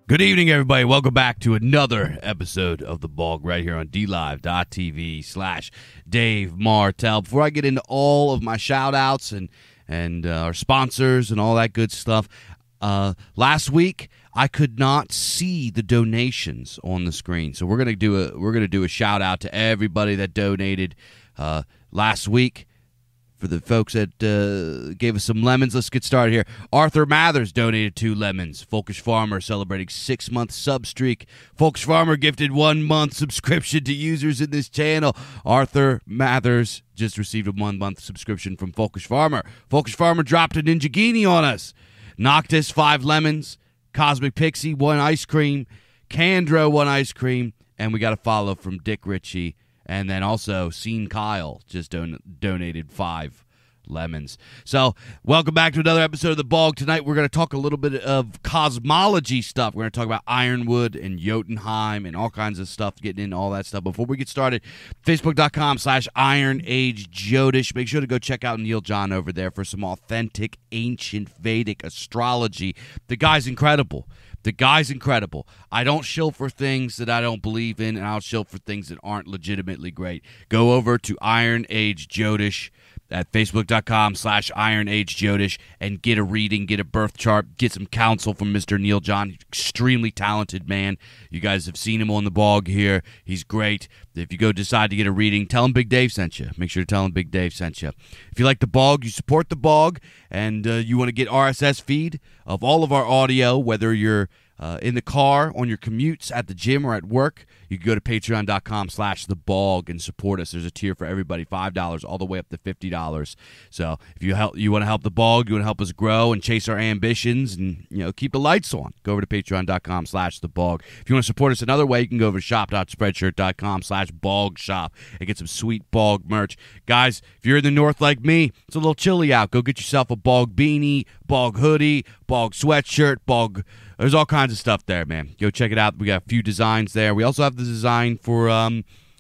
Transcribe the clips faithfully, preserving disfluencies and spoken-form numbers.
Good evening, everybody. Welcome back to another episode of The Bog right here on DLive.tv slash Dave Martell. Before I get into all of my shout-outs and, and uh, our sponsors and all that good stuff, uh, last week I could not see the donations on the screen. So we're gonna do a we're gonna do a shout-out to everybody that donated uh, last week. For the folks that uh, gave us some lemons, let's get started here. Arthur Mathers donated two lemons. Folkish Farmer celebrating six-month sub streak. Folkish Farmer gifted one-month subscription to users in this channel. Arthur Mathers just received a one-month subscription from Folkish Farmer. Folkish Farmer dropped a Ninja Genie on us. Noctis, five lemons. Cosmic Pixie, one ice cream. Candro, one ice cream. And we got a follow from Dick Ritchie. And then also, Scene Kyle just don- donated five lemons. So, welcome back to another episode of The Bog. Tonight, we're going to talk a little bit of cosmology stuff. We're going to talk about Ironwood and Jotunheim and all kinds of stuff, getting into all that stuff. Before we get started, Facebook.com slash Iron Age Jodish. Make sure to go check out Neil John over there for some authentic, ancient Vedic astrology. The guy's incredible. The guy's incredible. I don't shill for things that I don't believe in, and I'll shill for things that aren't legitimately great. Go over to Iron Age Jodish at Facebook.com slash Iron Age Jodish and get a reading, get a birth chart, get some counsel from Mister Neil John. Extremely talented man. You guys have seen him on the Bog here. He's great. If you go decide to get a reading, tell him Big Dave sent you. Make sure to tell him Big Dave sent you. If you like the Bog, you support the Bog, and uh, you want to get R S S feed of all of our audio, whether you're Uh, in the car, on your commutes, at the gym, or at work, you can go to patreon.com slash the bog and support us. There's a tier for everybody, five dollars all the way up to fifty dollars. So if you help, you want to help the Bog, you want to help us grow and chase our ambitions and, you know, keep the lights on, go over to patreon.com slash the bog. If you want to support us another way, you can go over to shop.spreadshirt.com slash bog shop and get some sweet Bog merch. Guys, if you're in the north like me, it's a little chilly out. Go get yourself a Bog beanie, Bog hoodie, Bog sweatshirt, Bog... There's all kinds of stuff there, man. Go check it out. We got a few designs there. We also have the design for um,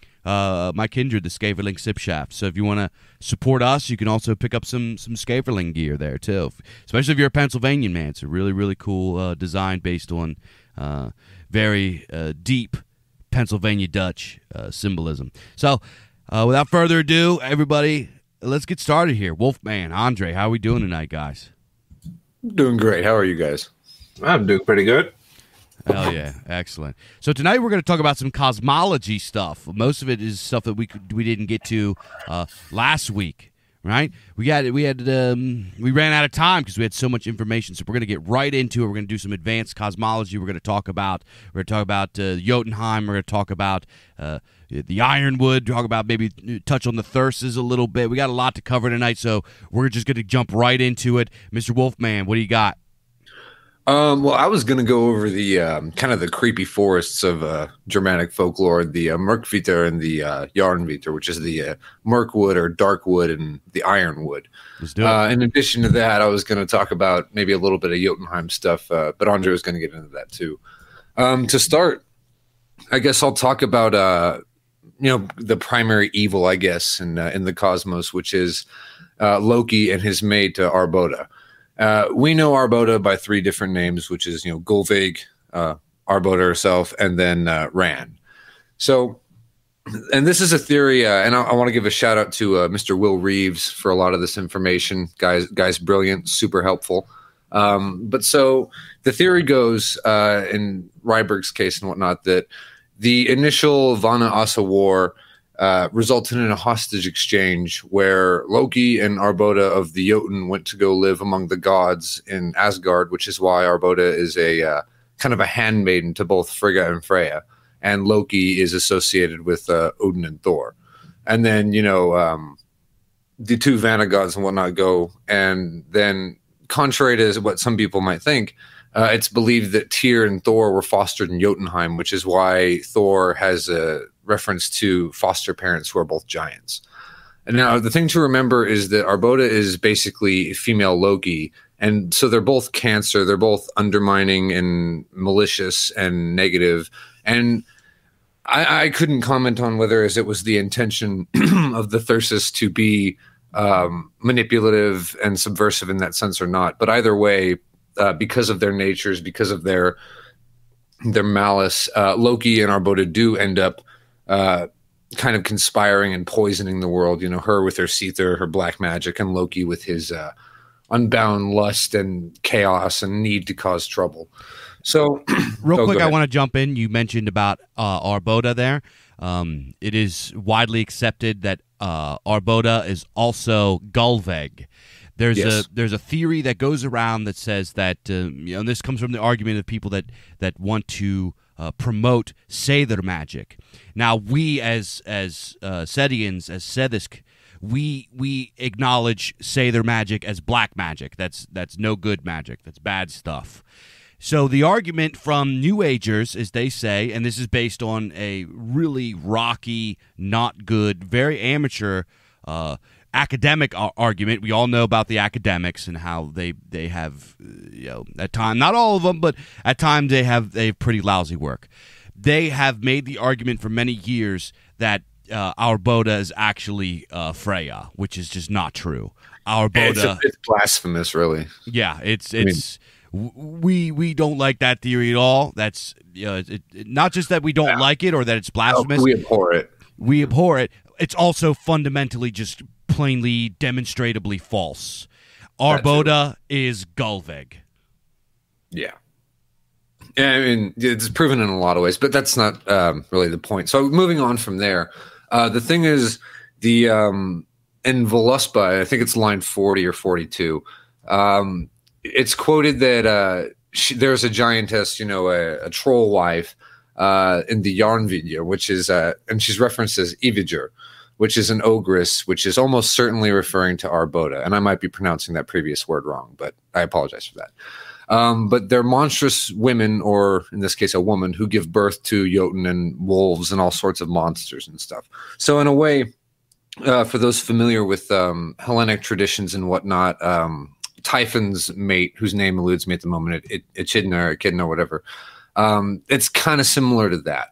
uh, my kindred, the Skaverling Sip Shaft. So if you want to support us, you can also pick up some some Skaverling gear there, too. Especially if you're a Pennsylvanian, man. It's a really, really cool uh, design based on uh, very uh, deep Pennsylvania Dutch uh, symbolism. So uh, without further ado, everybody, let's get started here. Wolfman, Andre, how are we doing tonight, guys? Doing great. How are you guys? I'm doing pretty good. Hell yeah, excellent. So tonight we're going to talk about some cosmology stuff. Most of it is stuff that we could, we didn't get to uh, last week, right? We got we had um, we ran out of time because we had so much information. So we're going to get right into it. We're going to do some advanced cosmology. We're going to talk about we're going to talk about uh, Jotunheim. We're going to talk about uh, the Ironwood. Talk about maybe touch on the Thyrses a little bit. We got a lot to cover tonight, so we're just going to jump right into it. Mister Wolfman, what do you got? Um, well, I was going to go over the um, kind of the creepy forests of uh, Germanic folklore, the uh, Mörkviter and the uh, Jarnviter, which is the uh, Mirkwood or Darkwood and the Ironwood. Let's do it. Uh, in addition to that, I was going to talk about maybe a little bit of Jotunheim stuff, uh, but Andre was going to get into that too. Um, to start, I guess I'll talk about uh, you know the primary evil, I guess, in uh, in the cosmos, which is uh, Loki and his mate uh, Arbota. Uh, we know Arbota by three different names, which is, you know, Gullveig, uh, Arbota herself, and then uh, Ran. So, and this is a theory, uh, and I, I want to give a shout out to uh, Mister Will Reeves for a lot of this information. Guys, guys, brilliant, super helpful. Um, but so the theory goes, uh, in Ryberg's case and whatnot, that the initial Vana Asa war Uh, resulted in a hostage exchange where Loki and Arbota of the Jotun went to go live among the gods in Asgard, which is why Arbota is a uh, kind of a handmaiden to both Frigga and Freya, and Loki is associated with uh, Odin and Thor. And then, you know, um, the two Vanna gods and whatnot go, and then, contrary to what some people might think, uh, it's believed that Tyr and Thor were fostered in Jotunheim, which is why Thor has a reference to foster parents who are both giants. And now the thing to remember is that Arbota is basically female Loki, and so they're both Cancer. They're both undermining and malicious and negative. And I, I couldn't comment on whether as it was the intention of the Thyrsus to be um, manipulative and subversive in that sense or not. But either way, uh, because of their natures, because of their their malice, uh, Loki and Arbota do end up uh, kind of conspiring and poisoning the world. You know, her with her Seether, her black magic, and Loki with his uh, unbound lust and chaos and need to cause trouble. So, real oh, quick, I want to jump in. You mentioned about uh, Arbota there. Um, it is widely accepted that uh, Arbota is also Gulveg. There's yes. a there's a theory that goes around that says that uh, you know, and this comes from the argument of people that that want to uh, promote Seidr magic. Now, we as as uh, Sedians, as Sedisk, we we acknowledge Seidr magic as black magic. That's that's no good magic. That's bad stuff. So the argument from New Agers is they say, and this is based on a really rocky, not good, very amateur uh, academic ar- argument. We all know about the academics and how they they have, uh, you know, at times, not all of them, but at times they have they have pretty lousy work. They have made the argument for many years that uh, Arbota is actually uh, Freya, which is just not true. Arbota, it's, a, it's blasphemous, really. Yeah, it's it's. I mean, We we don't like that theory at all. That's you know, it, it, not just that we don't yeah. like it or that it's blasphemous. No, we abhor it. We abhor it. It's also fundamentally just plainly, demonstrably false. Arbota is Gulveg. Yeah. yeah. I mean, it's proven in a lot of ways, but that's not um, really the point. So moving on from there, uh, the thing is, the um, in Voluspa, I think it's line forty or forty-two, um, it's quoted that uh, she, there's a giantess, you know, a, a troll wife uh, in the Yarnvidya, which is, uh, and she's referenced as Iviger, which is an ogress, which is almost certainly referring to Arbota. And I might be pronouncing that previous word wrong, but I apologize for that. Um, but they're monstrous women, or in this case, a woman, who give birth to Jotun and wolves and all sorts of monsters and stuff. So in a way, uh, for those familiar with um, Hellenic traditions and whatnot, um, Typhon's mate, whose name eludes me at the moment, it, Echidna or Echidna or whatever, um, it's kind of similar to that.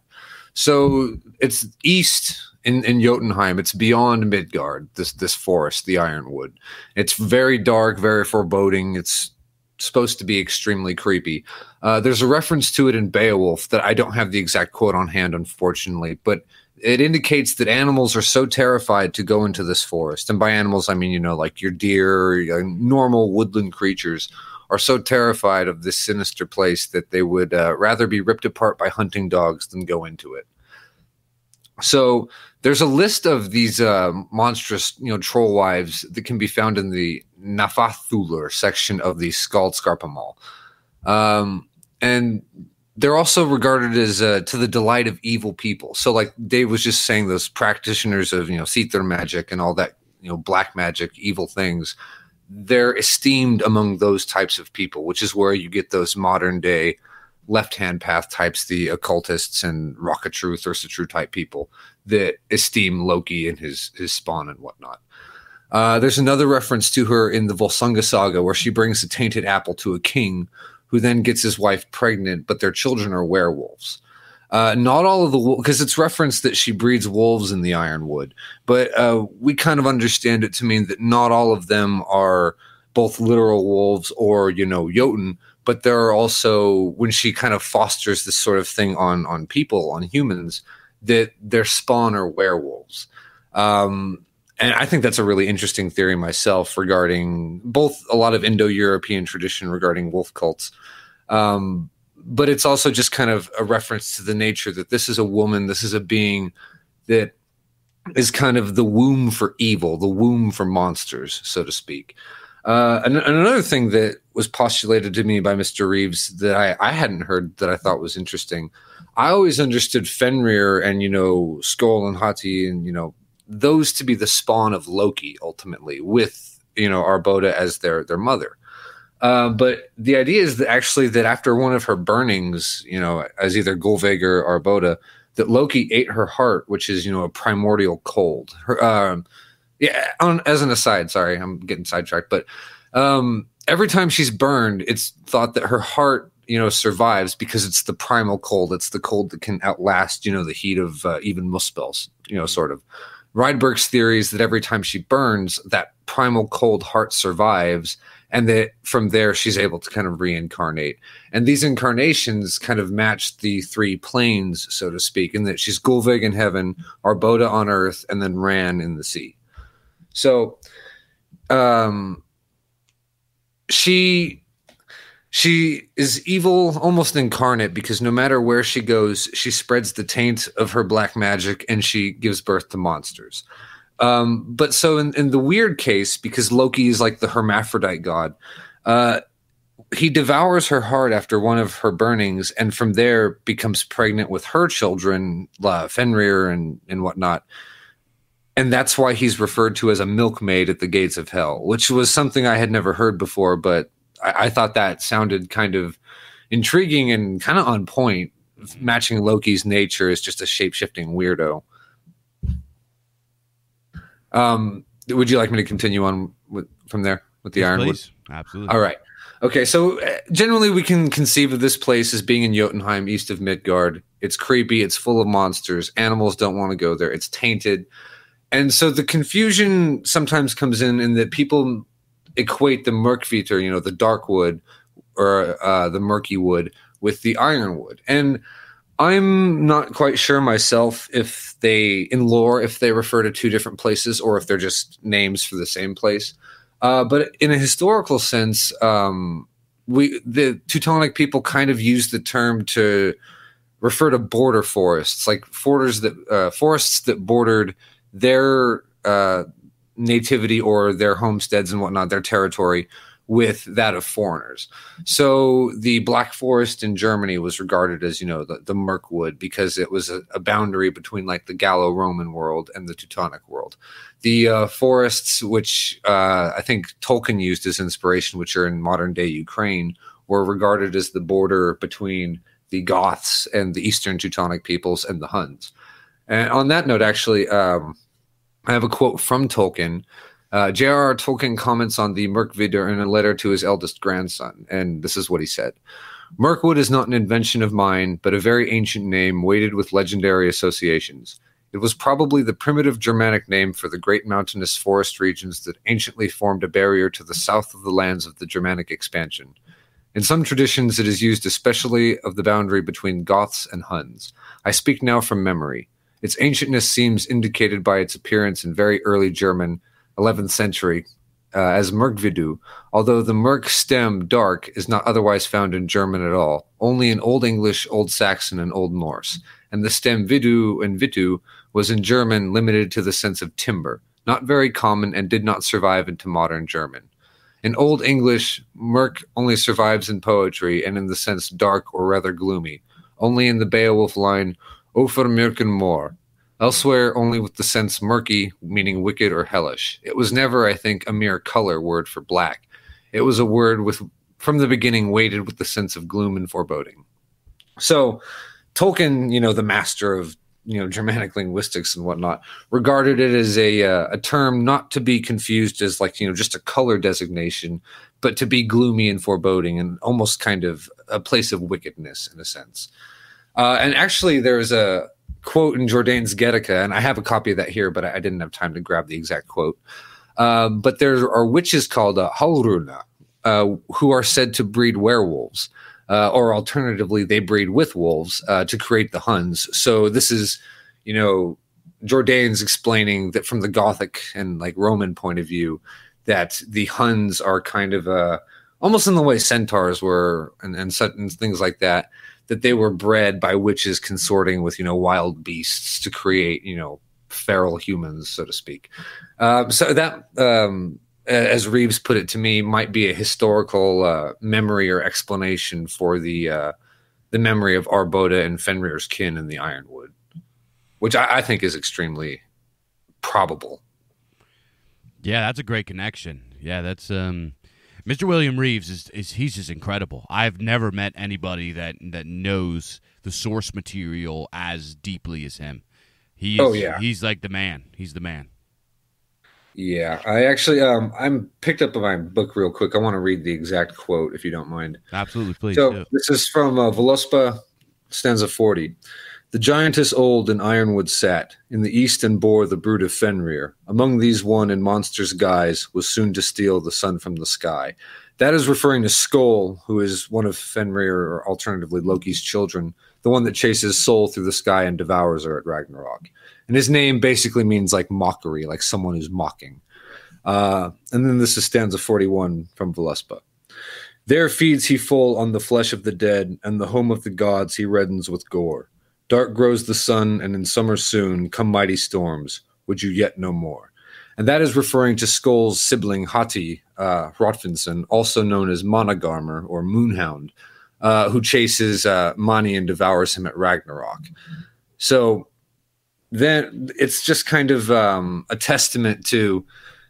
So it's east in, in Jotunheim. It's beyond Midgard, this this forest, the Ironwood. It's very dark, very foreboding. It's supposed to be extremely creepy. Uh, there's a reference to it in Beowulf that I don't have the exact quote on hand, unfortunately, but it indicates that animals are so terrified to go into this forest. And by animals, I mean, you know, like your deer, your normal woodland creatures are so terrified of this sinister place that they would uh, rather be ripped apart by hunting dogs than go into it. So there's a list of these uh, monstrous, you know, troll wives that can be found in the Nafathulur section of the Skaldskarpamal. Um, and they're also regarded as uh, to the delight of evil people. So like Dave was just saying, those practitioners of, you know, Seether magic and all that, you know, black magic, evil things, they're esteemed among those types of people, which is where you get those modern day left-hand path types, the occultists and Rock of Truth, Ursa True type people that esteem Loki and his, his spawn and whatnot. Uh, there's another reference to her in the Volsunga saga where she brings a tainted apple to a king who then gets his wife pregnant, but their children are werewolves. Uh, not all of the, because it's referenced that she breeds wolves in the Ironwood, but uh, we kind of understand it to mean that not all of them are both literal wolves or, you know, Jotun, but there are also, when she kind of fosters this sort of thing on, on people, on humans, that their spawn are werewolves. Um, and I think that's a really interesting theory myself regarding both a lot of Indo-European tradition regarding wolf cults. Um, but it's also just kind of a reference to the nature that this is a woman, this is a being that is kind of the womb for evil, the womb for monsters, so to speak. Uh, and, and another thing that was postulated to me by Mister Reeves that I, I hadn't heard that I thought was interesting. I always understood Fenrir and, you know, Skoll and Hati and, you know, those to be the spawn of Loki ultimately, with, you know, Arbota as their, their mother. Uh, but the idea is that actually that after one of her burnings, you know, as either Gulveg or Arbota, that Loki ate her heart, which is, you know, a primordial cold. Her, um, yeah, on, as an aside, sorry, I'm getting sidetracked, but um, every time she's burned, it's thought that her heart, you know, survives because it's the primal cold. It's the cold that can outlast, you know, the heat of uh, even Muspels, you know, sort of. Rydberg's theory is that every time she burns, that primal cold heart survives, and that from there she's able to kind of reincarnate. And these incarnations kind of match the three planes, so to speak, in that she's Gulveig in heaven, Arboda on earth, and then Ran in the sea. So um, she she is evil, almost incarnate, because no matter where she goes, she spreads the taint of her black magic and she gives birth to monsters. Um, but so in, in the weird case, because Loki is like the hermaphrodite god, uh, he devours her heart after one of her burnings, and from there becomes pregnant with her children, uh, Fenrir and, and whatnot. And that's why he's referred to as a milkmaid at the gates of hell, which was something I had never heard before, but I, I thought that sounded kind of intriguing and kind of on point, matching Loki's nature as just a shape-shifting weirdo. Um, would you like me to continue on with, from there with the Yes, Ironwood? please. Absolutely. All right. Okay. So uh, generally we can conceive of this place as being in Jotunheim, east of Midgard. It's creepy. It's full of monsters. Animals don't want to go there. It's tainted. And so the confusion sometimes comes in in that people equate the Mörkvitur, you know, the dark wood or uh, the murky wood with the Ironwood. And I'm not quite sure myself if they, in lore, if they refer to two different places or if they're just names for the same place. Uh, but in a historical sense, um, we the Teutonic people kind of use the term to refer to border forests, like forests that uh, forests that bordered their uh, nativity or their homesteads and whatnot, their territory, with that of foreigners. So the Black Forest in Germany was regarded as, you know, the, the Mirkwood, because it was a, a boundary between like the Gallo-Roman world and the Teutonic world. The uh, forests, which uh, I think Tolkien used as inspiration, which are in modern-day Ukraine, were regarded as the border between the Goths and the Eastern Teutonic peoples and the Huns. And on that note, actually, um, I have a quote from Tolkien. Uh, J R R. Tolkien comments on the Mörkvidur in a letter to his eldest grandson, and this is what he said. Mirkwood is not an invention of mine, but a very ancient name weighted with legendary associations. It was probably the primitive Germanic name for the great mountainous forest regions that anciently formed a barrier to the south of the lands of the Germanic expansion. In some traditions, it is used especially of the boundary between Goths and Huns. I speak now from memory. Its ancientness seems indicated by its appearance in very early German, eleventh century, uh, as Mörkvidu, although the Mörk stem dark is not otherwise found in German at all, only in Old English, Old Saxon, and Old Norse. And the stem vidu and vitu was in German limited to the sense of timber, not very common and did not survive into modern German. In Old English, Mörk only survives in poetry and in the sense dark or rather gloomy, only in the Beowulf line, Ofer Mörken Moor. Elsewhere, only with the sense murky, meaning wicked or hellish. It was never, I think, a mere color word for black. It was a word with, from the beginning, weighted with the sense of gloom and foreboding. So, Tolkien, you know, the master of, you know, Germanic linguistics and whatnot, regarded it as a uh, a term not to be confused as like, you know, just a color designation, but to be gloomy and foreboding and almost kind of a place of wickedness in a sense. Uh, and actually, there's a quote in Jordanes Goetica, and I have a copy of that here, but I didn't have time to grab the exact quote. Um, but there are witches called uh, Halruna, uh, who are said to breed werewolves, uh, or alternatively, they breed with wolves uh, to create the Huns. So this is, you know, Jordanes explaining that from the Gothic and like Roman point of view, that the Huns are kind of uh, almost in the way centaurs were and, and, such, and things like that, that they were bred by witches consorting with, you know, wild beasts to create, you know, feral humans, so to speak. Um, so that, um, as Reeves put it to me, might be a historical uh, memory or explanation for the uh, the memory of Arboda and Fenrir's kin in the Ironwood, which I, I think is extremely probable. Yeah, that's a great connection. Yeah, that's um, Mister William Reeves is, is he's just incredible. I've never met anybody that that knows the source material as deeply as him. He is, oh yeah, he's like the man. He's the man. Yeah, I actually um I'm picked up my book real quick. I want to read the exact quote if you don't mind. Absolutely, please. So do. This is from uh, Völuspá, stanza forty. The giantess old in Ironwood sat, in the east and bore the brood of Fenrir. Among these one in monster's guise was soon to steal the sun from the sky. That is referring to Skoll, who is one of Fenrir, or alternatively Loki's children, the one that chases Sol through the sky and devours her at Ragnarok. And his name basically means like mockery, like someone who's mocking. Uh, and then this is stanza forty-one from Völuspá. There feeds he full on the flesh of the dead, and the home of the gods he reddens with gore. Dark grows the sun, and in summer soon come mighty storms. Would you yet know more? And that is referring to Skoll's sibling Hati, uh, Hrotfinson, also known as Managarmr or Moonhound, uh, who chases uh, Mani and devours him at Ragnarok. So then it's just kind of um, a testament to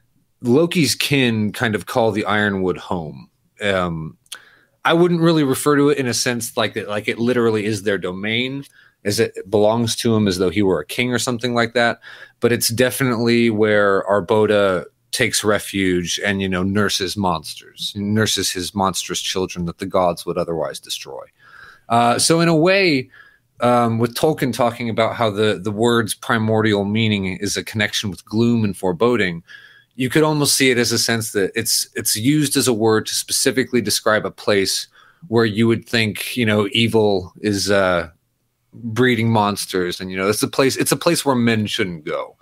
Loki's kin kind of call the Ironwood home. Um, I wouldn't really refer to it in a sense like that, like it literally is their domain, as it belongs to him as though he were a king or something like that. But it's definitely where Arboda takes refuge and, you know, nurses monsters, nurses his monstrous children that the gods would otherwise destroy. Uh, so in a way, um, with Tolkien talking about how the, the word's primordial meaning is a connection with gloom and foreboding, you could almost see it as a sense that it's it's used as a word to specifically describe a place where you would think, you know, evil is uh, breeding monsters, and you know, it's a place it's a place where men shouldn't go.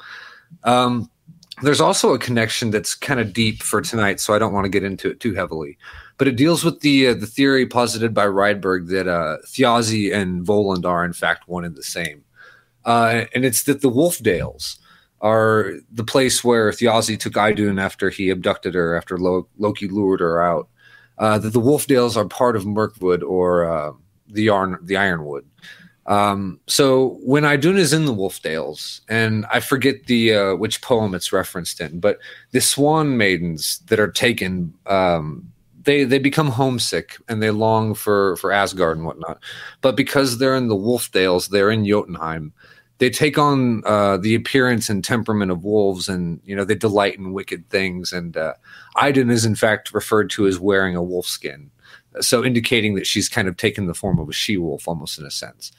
Um, there's also a connection that's kind of deep for tonight, so I don't want to get into it too heavily. But it deals with the uh, the theory posited by Rydberg that uh, Thjazi and Voland are in fact one and the same, uh, and it's that the Wolfdales are the place where Thjazi took Idun after he abducted her, after Lo- Loki lured her out. Uh, that the Wolfdales are part of Mirkwood, or uh, the Yarn, the Ironwood. Um, so when Idun is in the Wolfdales, and I forget the uh, which poem it's referenced in, but the Swan Maidens that are taken, um, they they become homesick and they long for for Asgard and whatnot. But because they're in the Wolfdales, they're in Jotunheim. They take on uh, the appearance and temperament of wolves, and you know they delight in wicked things. And uh, Idun is in fact referred to as wearing a wolf skin, so indicating that she's kind of taken the form of a she-wolf, almost in a sense.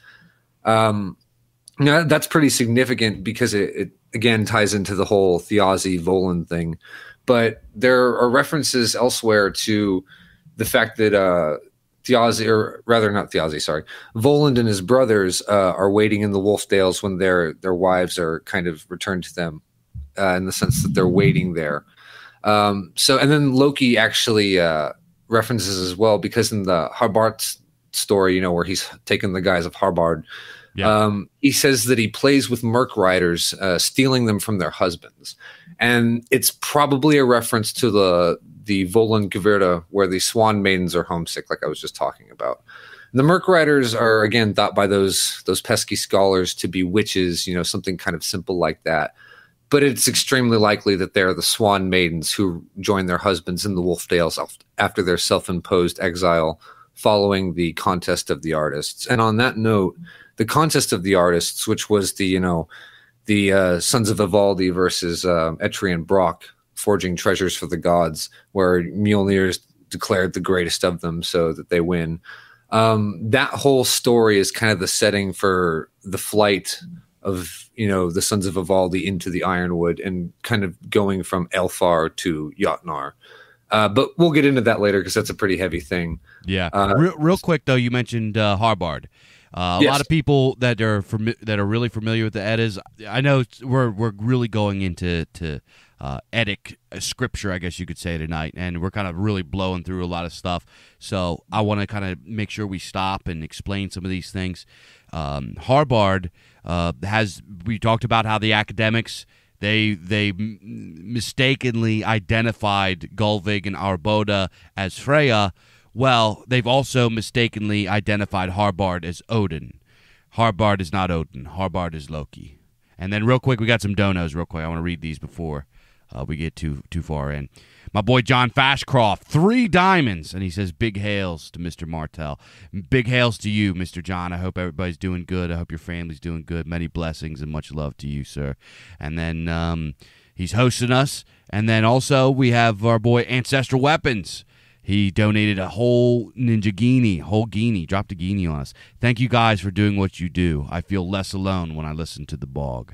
Um, you know, that's pretty significant because it, it again ties into the whole Thjazi Voland thing. But there are references elsewhere to the fact that uh, Thjazi, or rather not Thjazi, sorry, Voland and his brothers uh, are waiting in the Wolfdales when their their wives are kind of returned to them, uh, in the sense that they're waiting there. Um, so, and then Loki actually uh, references as well, because in the Harbard story, you know, where he's taken the guys of Harbard, yeah. um, he says that he plays with Merc riders, uh, stealing them from their husbands, and it's probably a reference to the the Voland Gvirda, where the Swan Maidens are homesick, like I was just talking about. And the Merc Riders are, again, thought by those those pesky scholars to be witches, you know, something kind of simple like that. But it's extremely likely that they're the Swan Maidens who join their husbands in the Wolfdales after their self-imposed exile following the Contest of the Artists. And on that note, the Contest of the Artists, which was the, you know, the uh, Sons of Ivaldi versus uh, Etri and Brock, forging treasures for the gods, where Mjolnir is declared the greatest of them so that they win. Um, that whole story is kind of the setting for the flight of, you know, the Sons of Ivaldi into the Ironwood and kind of going from Elfar to Jotnar. Uh, but we'll get into that later because that's a pretty heavy thing. Yeah. Uh, real, real quick, though, you mentioned uh, Harbard. Uh, a yes. lot of people that are fami- that are really familiar with the Eddas. I know we're we're really going into to uh, Eddic scripture, I guess you could say, tonight, and we're kind of really blowing through a lot of stuff. So I want to kind of make sure we stop and explain some of these things. Um, Harbard uh, has we talked about how the academics they they m- mistakenly identified Gullveig and Arboda as Freya. Well, they've also mistakenly identified Harbard as Odin. Harbard is not Odin. Harbard is Loki. And then real quick, we got some donos real quick. I want to read these before uh, we get too too far in. My boy John Fashcroft, three diamonds. And he says, big hails to Mister Martell. Big hails to you, Mister John. I hope everybody's doing good. I hope your family's doing good. Many blessings and much love to you, sir. And then um, he's hosting us. And then also we have our boy Ancestral Weapons. He donated a whole Ninja Guinea, whole Guinea, dropped a Guinea on us. Thank you guys for doing what you do. I feel less alone when I listen to the Bog.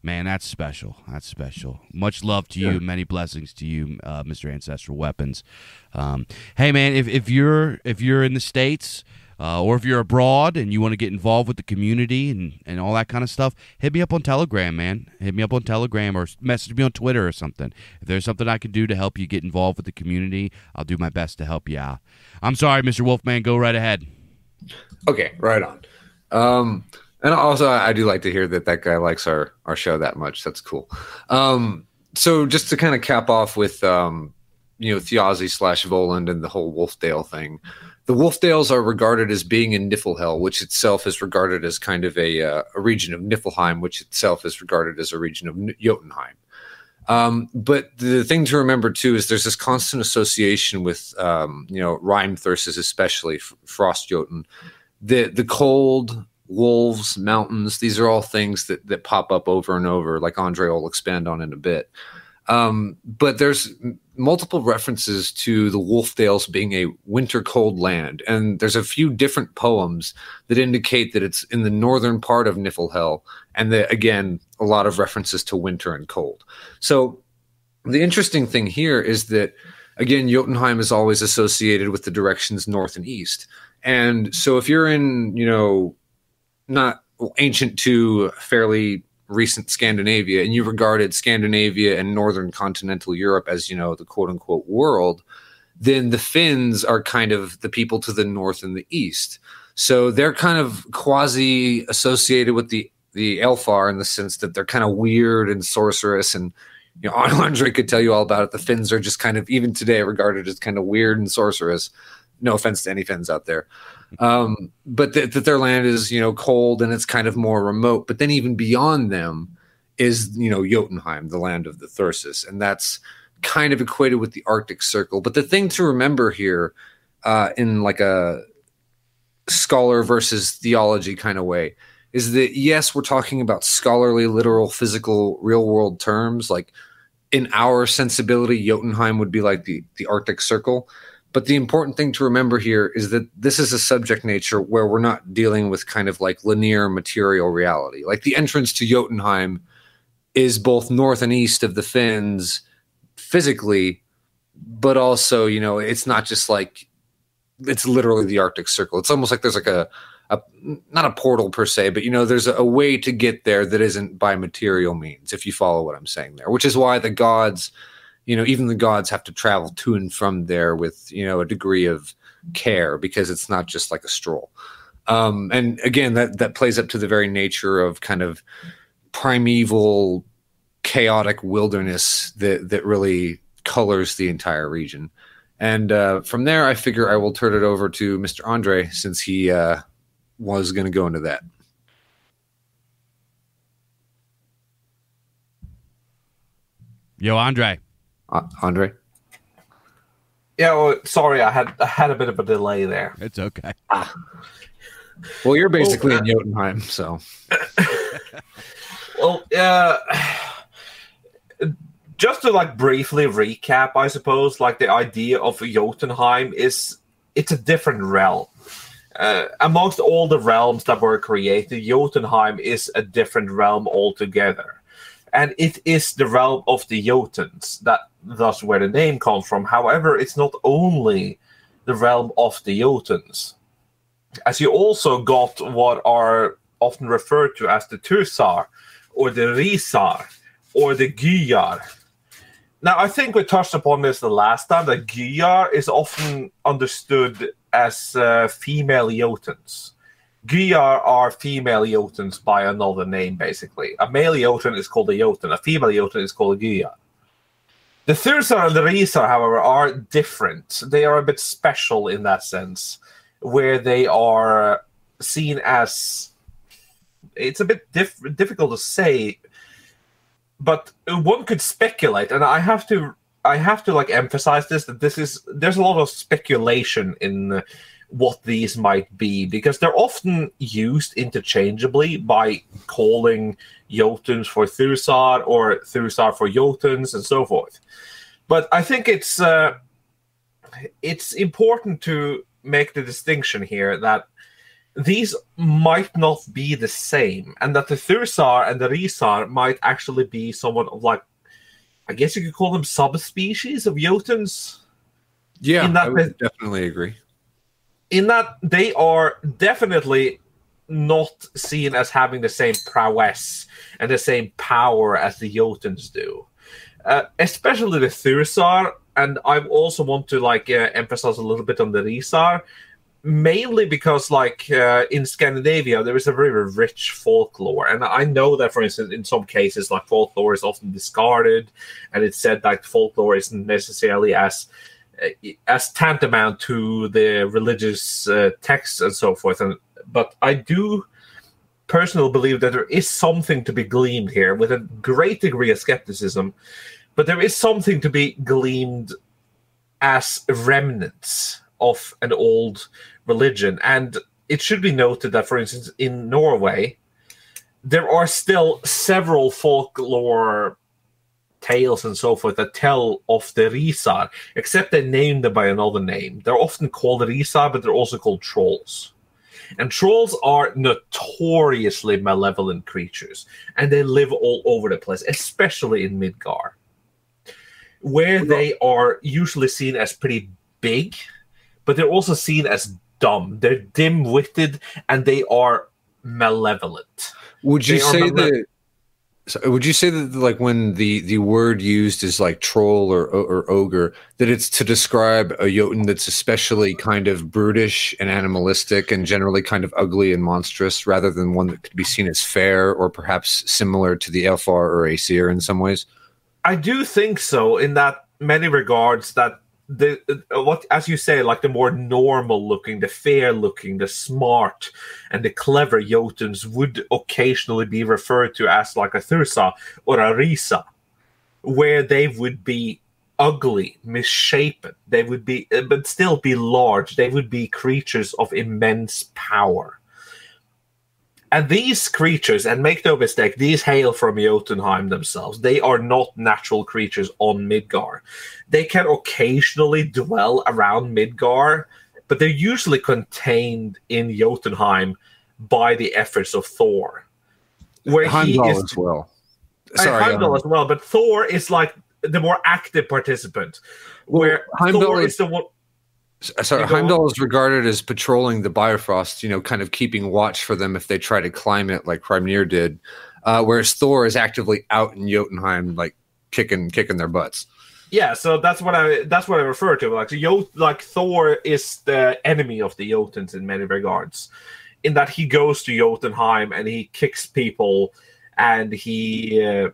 Man, that's special. That's special. Much love to you. Yeah. Many blessings to you, uh, Mister Ancestral Weapons. Um, hey, man, if, if you're if you're in the States uh, or if you're abroad and you want to get involved with the community and, and all that kind of stuff, hit me up on Telegram, man. Hit me up on Telegram or message me on Twitter or something. If there's something I can do to help you get involved with the community, I'll do my best to help you out. I'm sorry, Mister Wolfman. Go right ahead. Okay, right on. Um, and also, I do like to hear that that guy likes our, our show that much. That's cool. Um, so just to kind of cap off with, um, you know, Thjazi slash Voland and the whole Wolfdale thing. The Wolfdales are regarded as being in Niflhel, which itself is regarded as kind of a, uh, a region of Niflheim, which itself is regarded as a region of N- Jotunheim. Um, but the thing to remember, too, is there's this constant association with, um, you know, Rhymthyrsis, especially F- Frostjotun. The, the cold, wolves, mountains, these are all things that, that pop up over and over, like Andre will expand on in a bit. Um, but there's m- multiple references to the Wolfdales being a winter cold land. And there's a few different poems that indicate that it's in the northern part of Niflhel. And that, again, a lot of references to winter and cold. So the interesting thing here is that, again, Jotunheim is always associated with the directions north and east. And so if you're in, you know, not ancient to fairly recent Scandinavia, and you regarded Scandinavia and northern continental Europe as, you know, the quote unquote world, then the Finns are kind of the people to the north and the east. So they're kind of quasi associated with the, the Elfar in the sense that they're kind of weird and sorcerous. And, you know, Andre could tell you all about it. The Finns are just kind of, even today, regarded as kind of weird and sorcerous. No offense to any Finns out there. Um, but that th- their land is, you know, cold and it's kind of more remote. But then even beyond them is, you know, Jotunheim, the land of the Thyrsus. And that's kind of equated with the Arctic Circle. But the thing to remember here, uh, in like a scholar versus theology kind of way, is that, yes, we're talking about scholarly, literal, physical, real world terms. Like in our sensibility, Jotunheim would be like the, the Arctic Circle. But the important thing to remember here is that this is a subject nature where we're not dealing with kind of like linear material reality. Like the entrance to Jotunheim is both north and east of the Finns physically, but also, you know, it's not just like, it's literally the Arctic Circle. It's almost like there's like a, a not a portal per se, but, you know, there's a, a way to get there that isn't by material means, if you follow what I'm saying there, which is why the gods, you know, even the gods have to travel to and from there with, you know, a degree of care, because it's not just like a stroll. Um, and again, that, that plays up to the very nature of kind of primeval, chaotic wilderness that, that really colors the entire region. And uh, from there, I figure I will turn it over to Mister Andre, since he uh, was going to go into that. Yo, Andre. Uh, Andre? Yeah, well, sorry, I had I had a bit of a delay there. It's okay. Ah. Well, you're basically well, uh, in Jotunheim, so. Well, uh, just to like briefly recap, I suppose, like the idea of Jotunheim is it's a different realm. Uh, amongst all the realms that were created, Jotunheim is a different realm altogether. And it is the realm of the Jotuns, that thus where the name comes from. However, it's not only the realm of the Jotuns, as you also got what are often referred to as the Thursar, or the Risar, or the Gyar. Now, I think we touched upon this the last time, that Gyar is often understood as uh, female Jotuns. Gyar are female Jotuns by another name, basically. A male Jotun is called a Jotun. A female Jotun is called a Gyar. The Thursar and the Risar, however, are different. They are a bit special in that sense, where they are seen as... It's a bit diff- difficult to say, but one could speculate, and I have to I have to like emphasize this, that this is there's a lot of speculation in what these might be, because they're often used interchangeably by calling Jotuns for Thursar or Thursar for Jotuns and so forth. But I think it's uh, it's important to make the distinction here that these might not be the same, and that the Thursar and the Rhisar might actually be somewhat of like, I guess you could call them subspecies of Jotuns. Yeah, in that I would definitely agree. In that they are definitely not seen as having the same prowess and the same power as the Jotuns do. Uh, especially the Thursar, and I also want to like uh, emphasize a little bit on the Rhisar, mainly because like uh, in Scandinavia there is a very rich folklore, and I know that, for instance, in some cases like folklore is often discarded, and it's said that folklore isn't necessarily as uh, as tantamount to the religious uh, texts and so forth. And but I do personally believe that there is something to be gleaned here with a great degree of skepticism, but there is something to be gleaned as remnants of an old religion. And it should be noted that, for instance, in Norway, there are still several folklore tales and so forth that tell of the Rhisar, except they name them by another name. They're often called Rhisar, but they're also called trolls. And trolls are notoriously malevolent creatures, and they live all over the place, especially in Midgard, where they are usually seen as pretty big, but they're also seen as dumb. They're dim-witted, and they are malevolent. Would you They are say male- that? So would you say that, like, when the, the word used is like troll or or ogre, that it's to describe a Jotun that's especially kind of brutish and animalistic and generally kind of ugly and monstrous, rather than one that could be seen as fair or perhaps similar to the Elfar or Aesir in some ways? I do think so, in that many regards, that the uh, what, as you say, like the more normal looking, the fair looking, the smart and the clever Jotuns would occasionally be referred to as like a Thursa or a Risa, where they would be ugly, misshapen. They would be, uh, but still be large. They would be creatures of immense power. And these creatures, and make no mistake, these hail from Jotunheim themselves. They are not natural creatures on Midgard. They can occasionally dwell around Midgard, but they're usually contained in Jotunheim by the efforts of Thor. Where Heimdall he is, as well. and Sorry, Heimdall um, as well, but Thor is like the more active participant. Where Heimdall Thor is- is the one. Sorry, You go Heimdall is regarded as patrolling the Bifrost, you know, kind of keeping watch for them if they try to climb it, like Hreimnir did. Uh, whereas Thor is actively out in Jotunheim, like kicking kicking their butts. Yeah, so that's what I that's what I refer to. Like, so Jot, like Thor is the enemy of the Jotuns in many regards, in that he goes to Jotunheim and he kicks people, and he uh,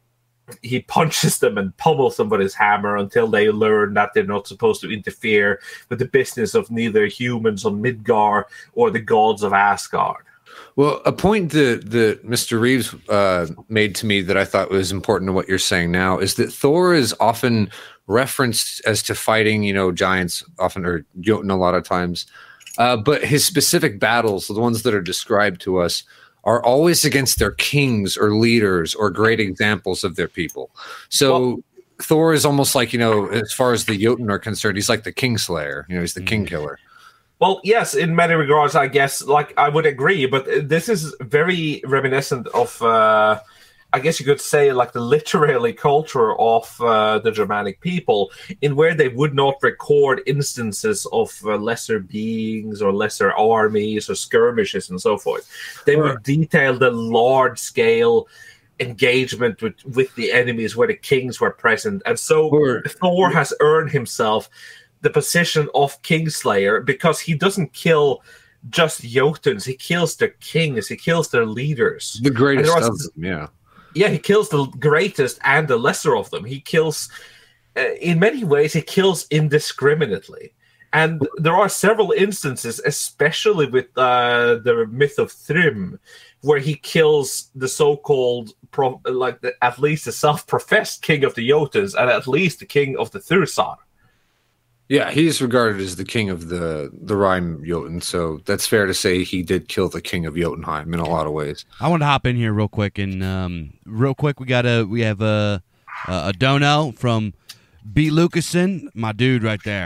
he punches them and pummels them with his hammer until they learn that they're not supposed to interfere with the business of neither humans on Midgard or the gods of Asgard. Well, a point that, that Mister Reeves uh, made to me that I thought was important to what you're saying now is that Thor is often referenced as to fighting, you know, giants, often, or Jotun a lot of times. Uh, but his specific battles, the ones that are described to us, are always against their kings or leaders or great examples of their people. So Well- Thor is almost like, you know, as far as the Jotun are concerned, he's like the Kingslayer. You know, he's the king killer. Well, yes, in many regards, I guess, like, I would agree, but this is very reminiscent of, uh, I guess you could say, like, the literary culture of uh, the Germanic people, in where they would not record instances of uh, lesser beings or lesser armies or skirmishes and so forth. They Sure. would detail the large-scale engagement with, with the enemies where the kings were present. And so Sure. Thor has earned himself the position of Kingslayer because he doesn't kill just Jotuns. He kills their kings. He kills their leaders. The greatest And there of are- them, yeah. Yeah, he kills the greatest and the lesser of them. He kills, uh, in many ways, he kills indiscriminately. And there are several instances, especially with uh, the myth of Thrym, where he kills the so-called, pro- like the, at least the self-professed king of the Jotuns and at least the king of the Thursar. Yeah, he's regarded as the king of the the Rhine Jotun, so that's fair to say he did kill the king of Jotunheim in a lot of ways. I want to hop in here real quick and um, real quick we got a we have a a, a dono from B Lucasen, my dude right there.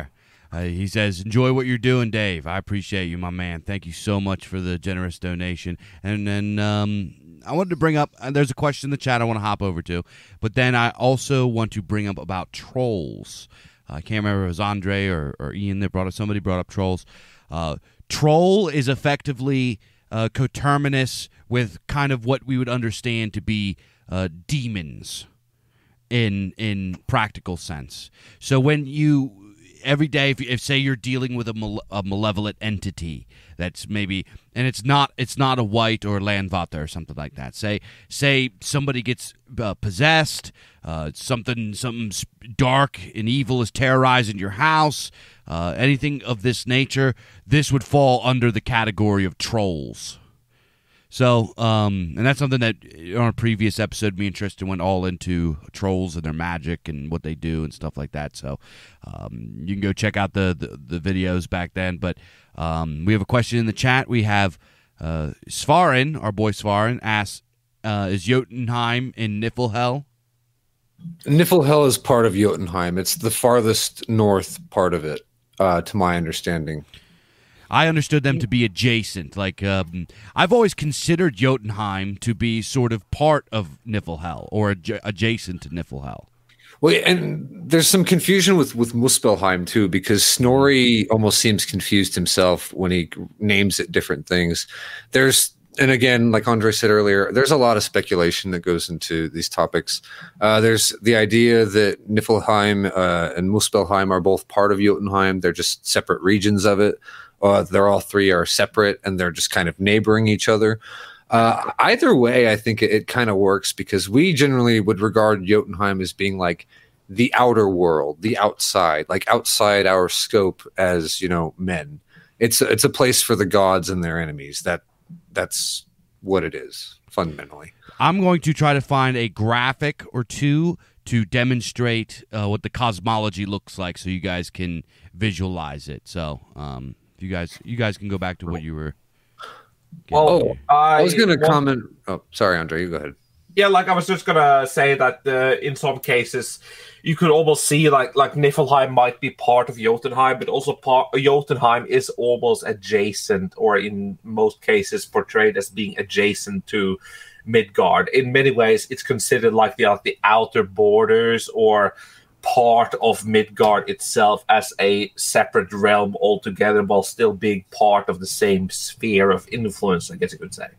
Uh, he says, enjoy what you're doing, Dave. I appreciate you, my man. Thank you so much for the generous donation. And then um, I wanted to bring up, uh, there's a question in the chat I want to hop over to, but then I also want to bring up about trolls. Uh, I can't remember if it was Andre or, or Ian that brought up, somebody brought up trolls. Uh, troll is effectively uh, coterminous with kind of what we would understand to be uh, demons in in practical sense. So when you every day, if, if say you're dealing with a, mal- a malevolent entity that's maybe, and it's not it's not a white or Landvata or something like that. Say say somebody gets uh, possessed, uh, something something dark and evil is terrorizing your house, uh, anything of this nature. This would fall under the category of trolls. So, um, and that's something that on a previous episode, me and Tristan went all into trolls and their magic and what they do and stuff like that. So, um, you can go check out the, the, the videos back then. But um, we have a question in the chat. We have uh, Svarin, our boy Svarin, asks, uh, is Jotunheim in Niflhel? Niflhel is part of Jotunheim. It's the farthest north part of it, uh, to my understanding. I understood them to be adjacent. Like um, I've always considered Jotunheim to be sort of part of Niflhel or adj- adjacent to Niflhel. Well, and there's some confusion with with Muspelheim too, because Snorri almost seems confused himself when he names it different things. There's and again, like Andre said earlier, there's a lot of speculation that goes into these topics. Uh, there's the idea that Niflheim uh, and Muspelheim are both part of Jotunheim. They're just separate regions of it. Uh, they're all three are separate and they're just kind of neighboring each other. Uh, either way, I think it, it kind of works because we generally would regard Jotunheim as being like the outer world, the outside, like outside our scope as, you know, men. It's it's a place for the gods and their enemies. That that's what it is fundamentally. I'm going to try to find a graphic or two to demonstrate uh, what the cosmology looks like, so you guys can visualize it. So, um, you guys, you guys can go back to what you were. Well, I, I was going to well, comment. Oh, sorry, Andre, you go ahead. Yeah, like I was just gonna say that uh, in some cases, you could almost see like like Niflheim might be part of Jotunheim, but also part Jotunheim is almost adjacent, or in most cases portrayed as being adjacent to Midgard. In many ways, it's considered like the like the outer borders or part of Midgard itself as a separate realm altogether, while still being part of the same sphere of influence, I guess you could say.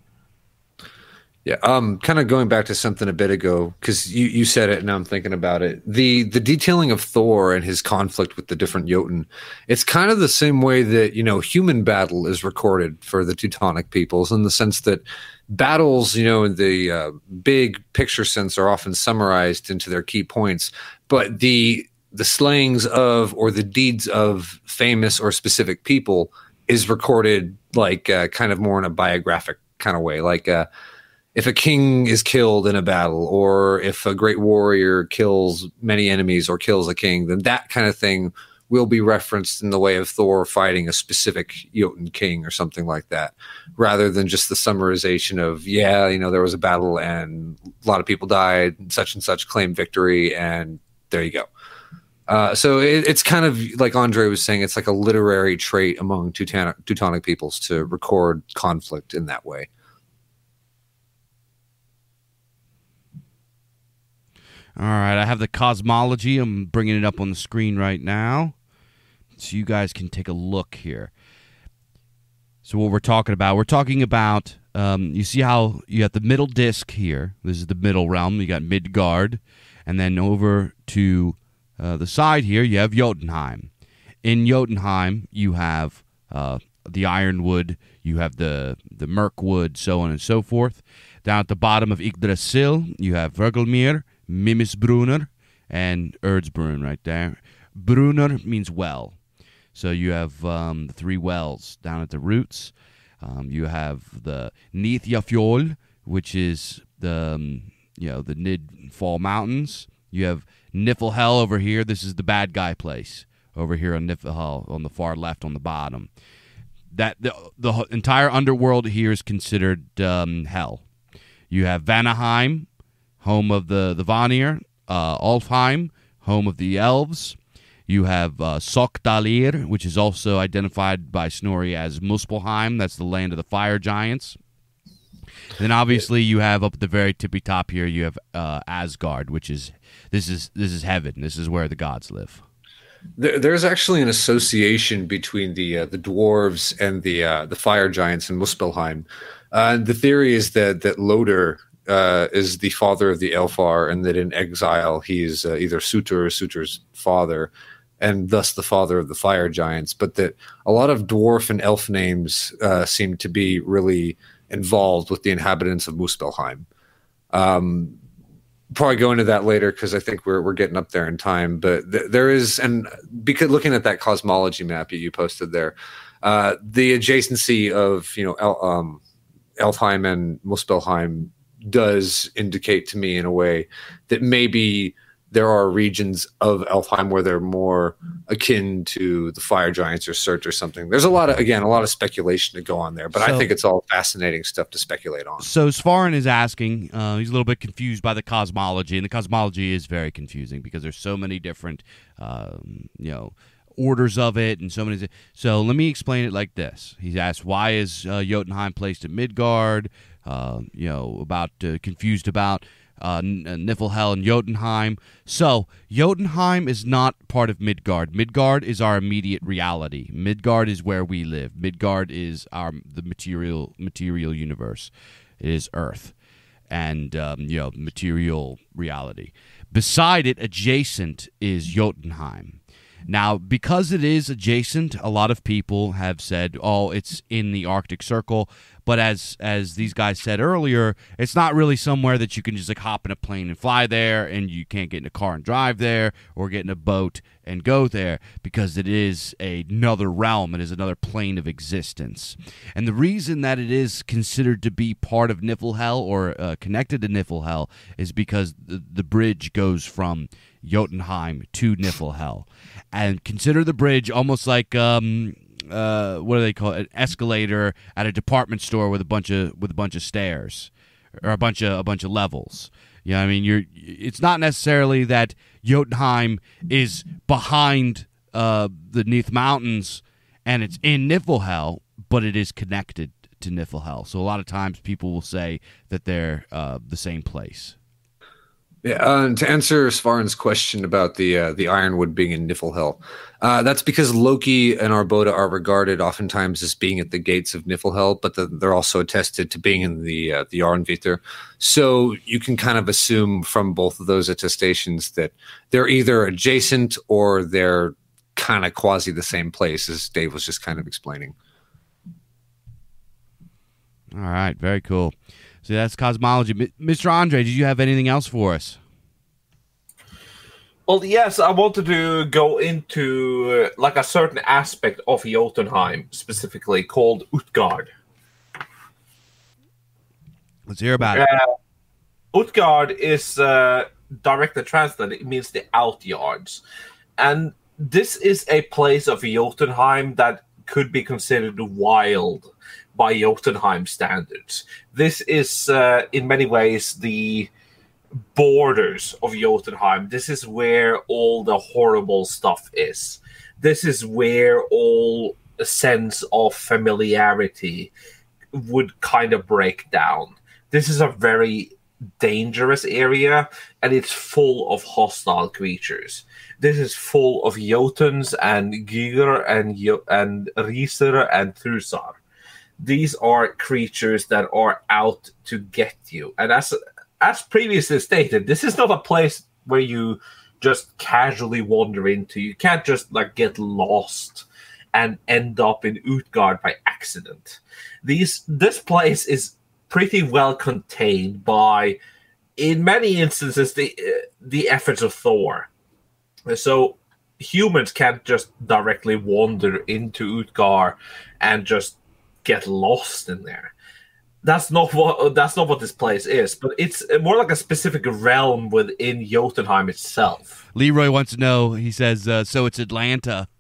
Yeah, um, kind of going back to something a bit ago, because you, you said it and now I'm thinking about it. The the detailing of Thor and his conflict with the different Jotun, it's kind of the same way that, you know, human battle is recorded for the Teutonic peoples, in the sense that battles, you know, in the uh, big picture sense are often summarized into their key points, but the the slayings of or the deeds of famous or specific people is recorded like uh, kind of more in a biographic kind of way, like uh, if a king is killed in a battle, or if a great warrior kills many enemies or kills a king, then that kind of thing will be referenced in the way of Thor fighting a specific Jotun king or something like that, rather than just the summarization of, yeah, you know, there was a battle and a lot of people died, such and such claimed victory, and there you go. Uh, so it, it's kind of like Andre was saying, it's like a literary trait among Teutonic, Teutonic peoples to record conflict in that way. All right, I have the cosmology. I'm bringing it up on the screen right now, so you guys can take a look here. So what we're talking about, we're talking about, um, you see how you have the middle disc here. This is the middle realm. You got Midgard. And then over to uh, the side here, you have Jotunheim. In Jotunheim, you have uh, the Ironwood, you have the, the Mirkwood, so on and so forth. Down at the bottom of Yggdrasil, you have Vergelmir, Mimmisbrunner, and Erdsbrunn right there. Brunner means well. So you have um, the three wells down at the roots. Um, you have the Nithjafjol, which is the um, you know the Nidfall Mountains. You have Niflhel over here. This is the bad guy place over here on Niflhel on the far left on the bottom. That the the entire underworld here is considered um, hell. You have Vanaheim, home of the, the Vanir, uh, Alfheim, home of the elves. You have uh, Sokdalir, which is also identified by Snorri as Muspelheim. That's the land of the fire giants. Then obviously you have up at the very tippy top here, you have uh, Asgard, which is this is this is heaven. This is where the gods live. There, there's actually an association between the uh, the dwarves and the uh, the fire giants in Muspelheim. Uh, the theory is that that Loder uh, is the father of the Elfar, and that in exile he is uh, either Sutur or Sutur's father, and thus the father of the fire giants. But that a lot of dwarf and elf names uh, seem to be really involved with the inhabitants of Muspelheim. Um, probably go into that later because I think we're we're getting up there in time. But th- there is, and because looking at that cosmology map that you posted there, uh, the adjacency of you know El, um, Elfheim and Muspelheim does indicate to me in a way that maybe there are regions of Elfheim where they're more akin to the fire giants or Surt or something. There's a lot of, again, a lot of speculation to go on there, but so, I think it's all fascinating stuff to speculate on. So Svarin is asking, uh, he's a little bit confused by the cosmology, and the cosmology is very confusing because there's so many different, um, you know, orders of it and so many. So let me explain it like this. He's asked, why is uh, Jotunheim placed at Midgard? Uh, you know, about uh, confused about Uh, Niflhel and Jotunheim. So, Jotunheim is not part of Midgard. Midgard is our immediate reality. Midgard is where we live. Midgard is our the material material universe. It is Earth and um, you know material reality. Beside it, adjacent, is Jotunheim. Now, because it is adjacent, a lot of people have said, "Oh, it's in the Arctic Circle." But as as these guys said earlier, it's not really somewhere that you can just like hop in a plane and fly there, and you can't get in a car and drive there, or get in a boat and go there, because it is another realm. It is another plane of existence. And the reason that it is considered to be part of Niflhel or uh, connected to Niflhel is because the, the bridge goes from Jotunheim to Niflhel. And consider the bridge almost like um, uh, what do they call it? An escalator at a department store with a bunch of with a bunch of stairs or a bunch of a bunch of levels. You know what I mean? You're. It's not necessarily that Jotunheim is behind uh, the Neath Mountains and it's in Niflhel, but it is connected to Niflhel. So a lot of times people will say that they're uh, the same place. Yeah, uh, to answer Svarin's question about the uh, the Ironwood being in Niflhel, uh, that's because Loki and Arbota are regarded oftentimes as being at the gates of Niflhel, but the, they're also attested to being in the uh, the Arnvitr. So you can kind of assume from both of those attestations that they're either adjacent or they're kind of quasi the same place, as Dave was just kind of explaining. All right, very cool. So that's cosmology. Mister Andre, did you have anything else for us? Well, yes, I wanted to go into uh, like a certain aspect of Jotunheim, specifically called Utgard. Let's hear about it. Uh, Utgard is uh, directly translated. It means the out yards. And this is a place of Jotunheim that could be considered wild by Jotunheim standards. This is, uh, in many ways, the borders of Jotunheim. This is where all the horrible stuff is. This is where all a sense of familiarity would kind of break down. This is a very dangerous area, and it's full of hostile creatures. This is full of Jotuns and Gyr and and Risir and Thusar. These are creatures that are out to get you. And as as previously stated, this is not a place where you just casually wander into. You can't just like get lost and end up in Utgard by accident. These this place is pretty well contained by, in many instances, the the efforts of Thor. So humans can't just directly wander into Utgard and just get lost in there. That's not what that's not what this place is, but it's more like a specific realm within Jotunheim itself. Leroy wants to know, he says, uh, so it's Atlanta.